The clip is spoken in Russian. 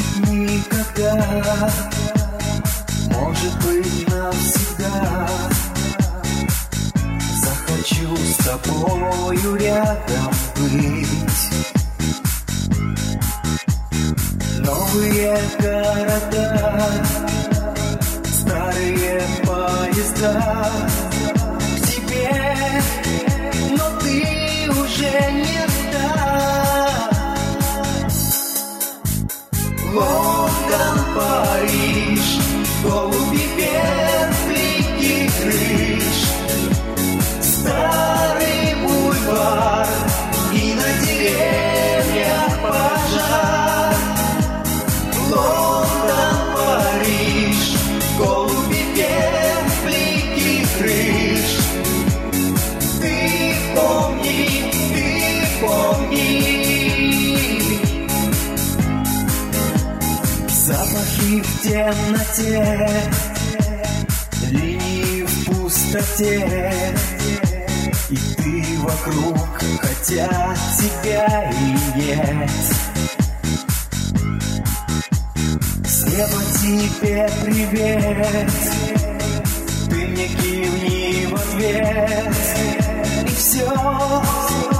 быть, никогда, может быть, навсегда. Захочу с тобою рядом быть. Новые города, старые поезда к тебе, но ты уже не та. Лондон, Париж, голуби верблики крыш, старый бульвар и на деревьях пожар. Лондон, Париж, голуби верблики крыш. Ты помни, ты помни. Запахи в темноте, линии в пустоте, и ты вокруг, хотя тебя и нет. С неба тебе привет, ты мне кивни в ответ, и все.